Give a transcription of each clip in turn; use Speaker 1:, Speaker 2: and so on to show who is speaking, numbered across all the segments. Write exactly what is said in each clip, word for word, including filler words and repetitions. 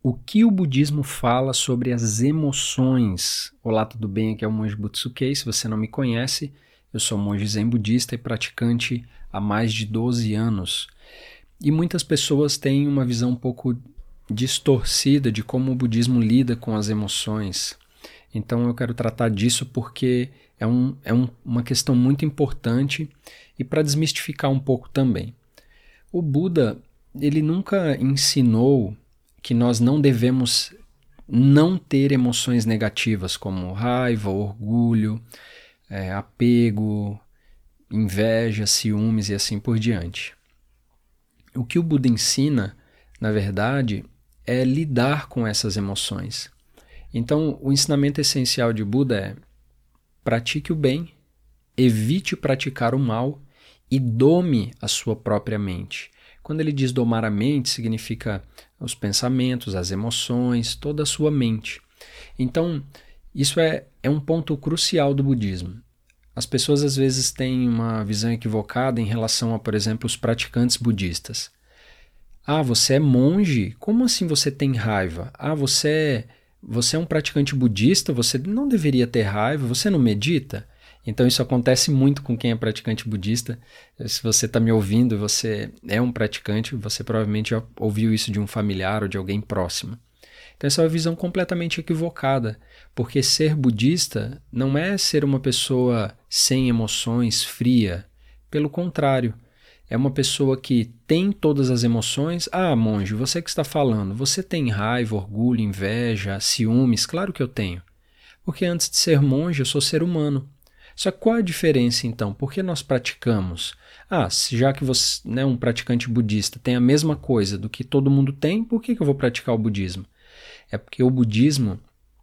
Speaker 1: O que o budismo fala sobre as emoções? Olá, tudo bem? Aqui é o Monge Butsuke. Se você não me conhece, eu sou monge zen budista e praticante há mais de doze anos. E muitas pessoas têm uma visão um pouco distorcida de como o budismo lida com as emoções. Então eu quero tratar disso porque é, um, é um, uma questão muito importante e para desmistificar um pouco também. O Buda, ele nunca ensinou que nós não devemos não ter emoções negativas como raiva, orgulho, é, apego, inveja, ciúmes e assim por diante. O que o Buda ensina, na verdade, é lidar com essas emoções. Então, o ensinamento essencial de Buda é: pratique o bem, evite praticar o mal e dome a sua própria mente. Quando ele diz domar a mente, significa os pensamentos, as emoções, toda a sua mente. Então, isso é, é um ponto crucial do budismo. As pessoas às vezes têm uma visão equivocada em relação a, por exemplo, os praticantes budistas. Ah, você é monge? Como assim você tem raiva? Ah, você é, você é um praticante budista? Você não deveria ter raiva? Você não medita? Então isso acontece muito com quem é praticante budista. Se você está me ouvindo e você é um praticante, você provavelmente já ouviu isso de um familiar ou de alguém próximo. Então essa é uma visão completamente equivocada, porque ser budista não é ser uma pessoa sem emoções, fria. Pelo contrário, é uma pessoa que tem todas as emoções. Ah, monge, você que está falando, você tem raiva, orgulho, inveja, ciúmes? Claro que eu tenho. Porque antes de ser monge, eu sou ser humano. Só que qual a diferença então? Por que nós praticamos? Ah, já que você, né, um praticante budista tem a mesma coisa do que todo mundo tem, por que, que eu vou praticar o budismo? É porque o budismo,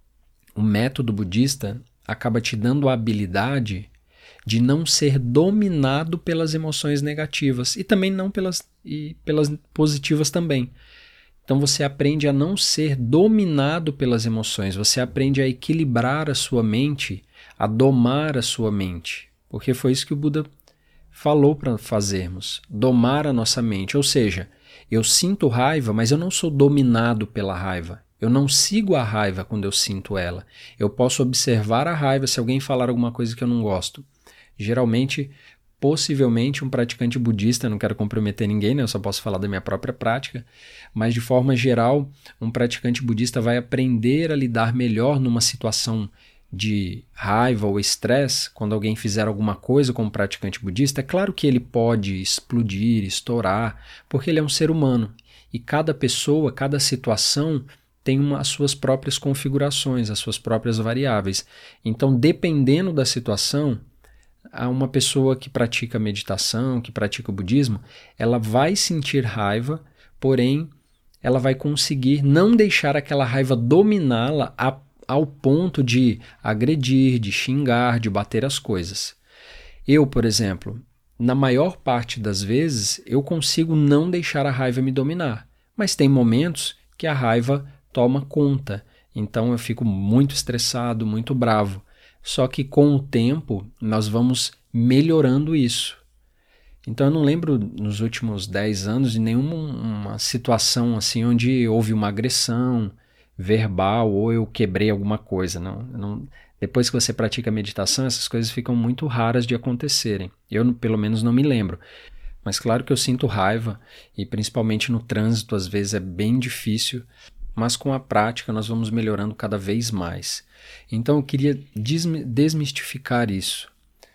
Speaker 1: o método budista, acaba te dando a habilidade de não ser dominado pelas emoções negativas e também não pelas, e pelas positivas também. Então você aprende a não ser dominado pelas emoções, você aprende a equilibrar a sua mente, a domar a sua mente, porque foi isso que o Buda falou para fazermos, domar a nossa mente. Ou seja, eu sinto raiva, mas eu não sou dominado pela raiva. Eu não sigo a raiva quando eu sinto ela. Eu posso observar a raiva se alguém falar alguma coisa que eu não gosto. Geralmente, possivelmente, um praticante budista, não quero comprometer ninguém, né? Eu só posso falar da minha própria prática, mas de forma geral, um praticante budista vai aprender a lidar melhor numa situação de raiva ou estresse. Quando alguém fizer alguma coisa como praticante budista, é claro que ele pode explodir, estourar, porque ele é um ser humano. E cada pessoa, cada situação tem uma, as suas próprias configurações, as suas próprias variáveis. Então, dependendo da situação, uma pessoa que pratica meditação, que pratica o budismo, ela vai sentir raiva, porém, ela vai conseguir não deixar aquela raiva dominá-la a ao ponto de agredir, de xingar, de bater as coisas. Eu, por exemplo, na maior parte das vezes, eu consigo não deixar a raiva me dominar, mas tem momentos que a raiva toma conta, então eu fico muito estressado, muito bravo. Só que com o tempo, nós vamos melhorando isso. Então eu não lembro nos últimos dez anos de nenhuma situação assim onde houve uma agressão verbal ou eu quebrei alguma coisa. Não, não, depois que você pratica meditação, essas coisas ficam muito raras de acontecerem. Eu, pelo menos, não me lembro. Mas claro que eu sinto raiva e principalmente no trânsito, às vezes é bem difícil, mas com a prática nós vamos melhorando cada vez mais. Então eu queria desmistificar isso.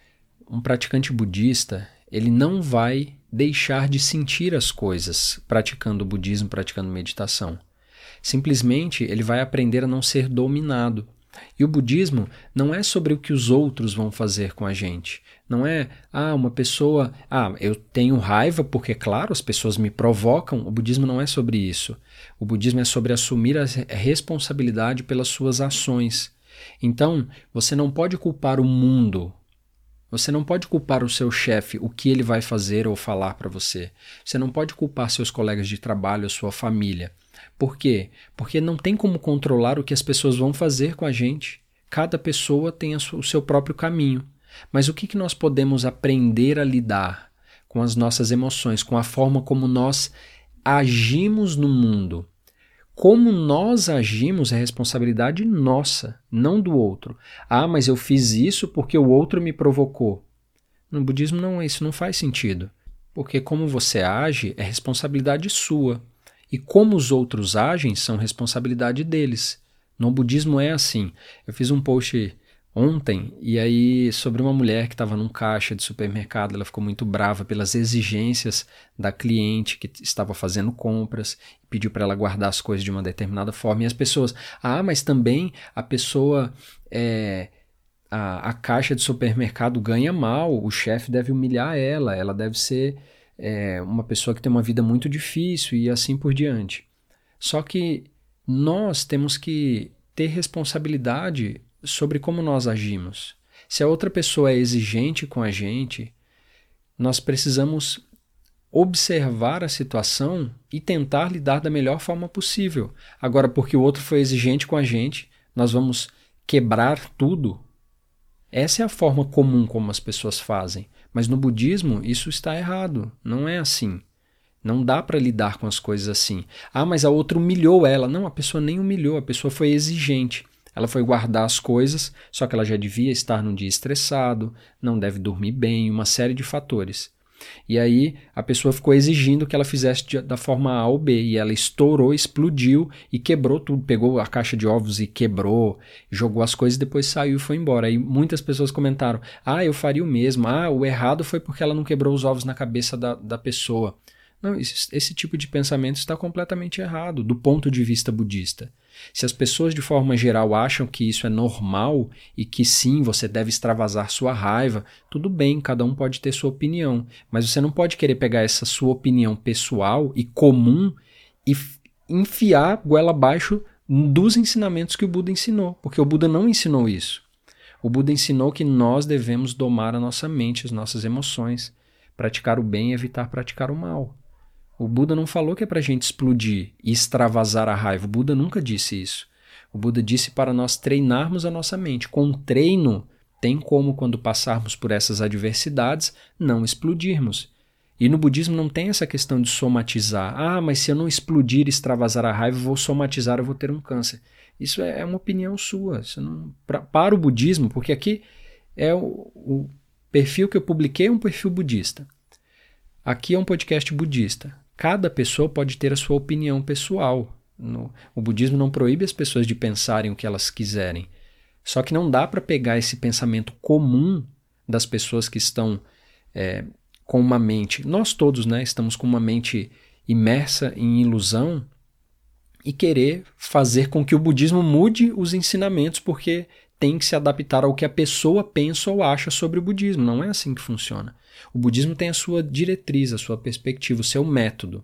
Speaker 1: Um praticante budista, ele não vai deixar de sentir as coisas praticando o budismo, praticando meditação. Simplesmente ele vai aprender a não ser dominado. E o budismo não é sobre o que os outros vão fazer com a gente. Não é, ah, uma pessoa, ah, eu tenho raiva porque, claro, as pessoas me provocam. O budismo não é sobre isso. O budismo é sobre assumir a responsabilidade pelas suas ações. Então, você não pode culpar o mundo. Você não pode culpar o seu chefe, o que ele vai fazer ou falar para você. Você não pode culpar seus colegas de trabalho, a sua família. Por quê? Porque não tem como controlar o que as pessoas vão fazer com a gente. Cada pessoa tem o seu próprio caminho. Mas o que, que nós podemos aprender a lidar com as nossas emoções, com a forma como nós agimos no mundo? como nós agimos é responsabilidade nossa, não do outro. Ah, mas eu fiz isso porque o outro me provocou. No budismo não, isso não faz sentido, porque como você age é responsabilidade sua, e como os outros agem são responsabilidade deles. No budismo é assim. Eu fiz um post ontem, e aí sobre uma mulher que estava num caixa de supermercado, ela ficou muito brava pelas exigências da cliente que estava fazendo compras, pediu para ela guardar as coisas de uma determinada forma, e as pessoas, ah, mas também a pessoa, é, a, a caixa de supermercado ganha mal, o chefe deve humilhar ela, ela deve ser é, uma pessoa que tem uma vida muito difícil e assim por diante. Só que nós temos que ter responsabilidade sobre como nós agimos. Se a outra pessoa é exigente com a gente, nós precisamos observar a situação e tentar lidar da melhor forma possível. Agora, porque o outro foi exigente com a gente, nós vamos quebrar tudo? Essa é a forma comum como as pessoas fazem. Mas no budismo isso está errado. Não é assim. Não dá para lidar com as coisas assim. Ah, mas a outra humilhou ela. Não, a pessoa nem humilhou, a pessoa foi exigente. Ela foi guardar as coisas, só que ela já devia estar num dia estressado, não deve dormir bem, uma série de fatores. E aí a pessoa ficou exigindo que ela fizesse da forma A ou B, e ela estourou, explodiu e quebrou tudo, pegou a caixa de ovos e quebrou, jogou as coisas e depois saiu e foi embora. Aí muitas pessoas comentaram, ah, eu faria o mesmo, ah, o errado foi porque ela não quebrou os ovos na cabeça da, da pessoa. Não, esse, esse tipo de pensamento está completamente errado do ponto de vista budista. Se as pessoas de forma geral acham que isso é normal e que sim, você deve extravasar sua raiva, tudo bem, cada um pode ter sua opinião, mas você não pode querer pegar essa sua opinião pessoal e comum e enfiar goela abaixo dos ensinamentos que o Buda ensinou, porque o Buda não ensinou isso. O Buda ensinou que nós devemos domar a nossa mente, as nossas emoções, praticar o bem e evitar praticar o mal. O Buda não falou que é para a gente explodir e extravasar a raiva. O Buda nunca disse isso. O Buda disse para nós treinarmos a nossa mente. Com treino, tem como, quando passarmos por essas adversidades, não explodirmos. E no budismo não tem essa questão de somatizar. Ah, mas se eu não explodir e extravasar a raiva, eu vou somatizar, eu vou ter um câncer. Isso é uma opinião sua. Isso não, pra, para o budismo, porque aqui é o, o perfil que eu publiquei é um perfil budista. Aqui é um podcast budista. Cada pessoa pode ter a sua opinião pessoal. No, o budismo não proíbe as pessoas de pensarem o que elas quiserem. Só que não dá para pegar esse pensamento comum das pessoas que estão é, com uma mente... Nós todos, né, estamos com uma mente imersa em ilusão e querer fazer com que o budismo mude os ensinamentos porque tem que se adaptar ao que a pessoa pensa ou acha sobre o budismo. Não é assim que funciona. O budismo tem a sua diretriz, a sua perspectiva, o seu método.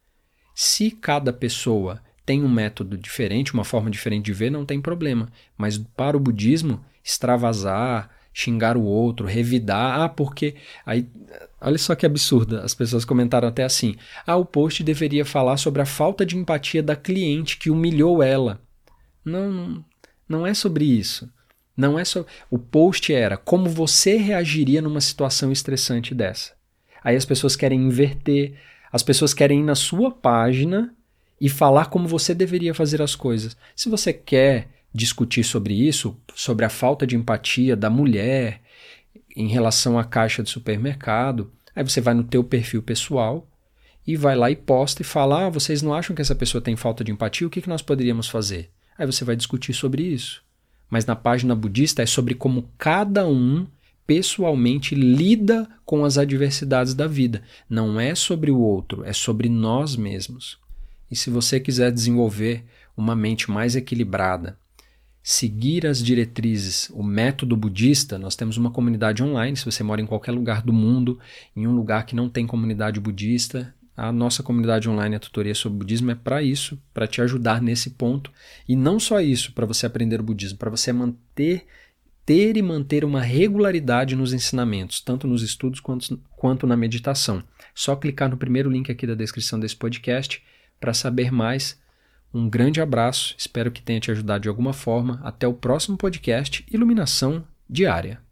Speaker 1: Se cada pessoa tem um método diferente, uma forma diferente de ver, não tem problema. Mas para o budismo, extravasar, xingar o outro, revidar, ah, porque... Aí, olha só que absurdo, as pessoas comentaram até assim, ah, o post deveria falar sobre a falta de empatia da cliente que humilhou ela. Não, não, não é sobre isso. Não é só... O post era como você reagiria numa situação estressante dessa. Aí as pessoas querem inverter, as pessoas querem ir na sua página e falar como você deveria fazer as coisas. Se você quer discutir sobre isso, sobre a falta de empatia da mulher em relação à caixa de supermercado, aí você vai no teu perfil pessoal e vai lá e posta e fala, ah, vocês não acham que essa pessoa tem falta de empatia? O que que nós poderíamos fazer? Aí você vai discutir sobre isso. Mas na página budista é sobre como cada um pessoalmente lida com as adversidades da vida. Não é sobre o outro, é sobre nós mesmos. E se você quiser desenvolver uma mente mais equilibrada, seguir as diretrizes, o método budista, nós temos uma comunidade online. Se você mora em qualquer lugar do mundo, em um lugar que não tem comunidade budista, a nossa comunidade online, a tutoria sobre budismo, é para isso, para te ajudar nesse ponto. E não só isso, para você aprender o budismo, para você manter, ter e manter uma regularidade nos ensinamentos, tanto nos estudos quanto, quanto na meditação. Só clicar no primeiro link aqui da descrição desse podcast para saber mais. Um grande abraço, espero que tenha te ajudado de alguma forma. Até o próximo podcast Iluminação Diária.